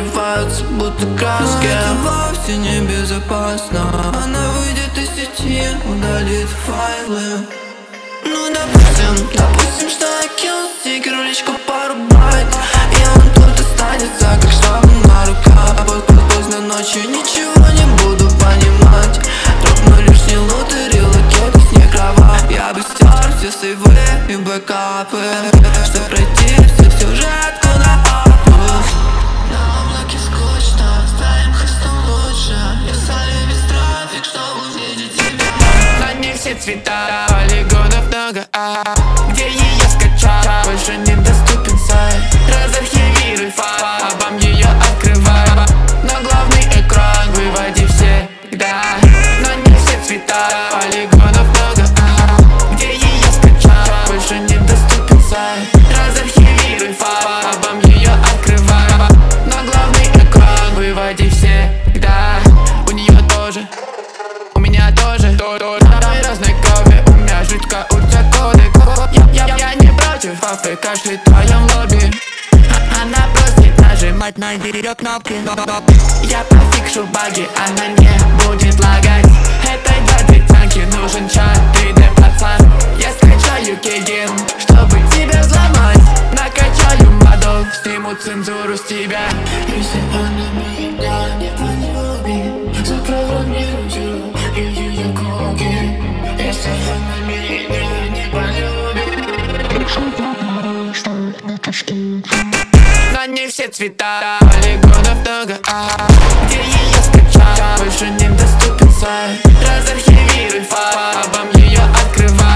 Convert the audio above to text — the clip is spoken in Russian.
переливаются, будто краски. Но это вовсе не безопасно. Она выйдет из сети, удалит файлы. Ну допустим, что я кинул стикер в личку пару байт, и он тут останется, как шрам на руках. Поздно ночью ничего не буду понимать. Дропну лишний лут и релокеты с некрова. Я бы стер все сейвы и бэкапы, чтобы пройти все сюжет, куда апнув. На облаке скучно, с твоим хостом лучше. Я солю без трафик, чтобы увидеть тебя. На ней все цвета, полигонов много, где ее скачать, больше недоступен сайт. Разархивируй файл, обам ее открывай. На главный экран выводи всегда. На ней все цвета, полигонов много, где ее скачать, больше недоступен сайт. Разархивируй файл, обам ее открывай. На главный экран выводи всегда. У нее тоже, у меня тоже, разной крови, у меня жидко уртя коды. Я не против фафы, кашляет в твоем лобби. Она просит нажимать на ее кнопки. Я пофикшу баги, она не будет лагать. Этой двадцатянке нужен чат, 3D пацан. Я скачаю кейген, чтобы тебя взломать. Накачаю модов, сниму цензуру с тебя. Если она меня не полюбит, запрограммирую ее коки. Если она меня не полюбит, на ней все цвета, полигонов много, где ее скачать, больше недоступен сайт. Разархивируй файл, обам ее открывай.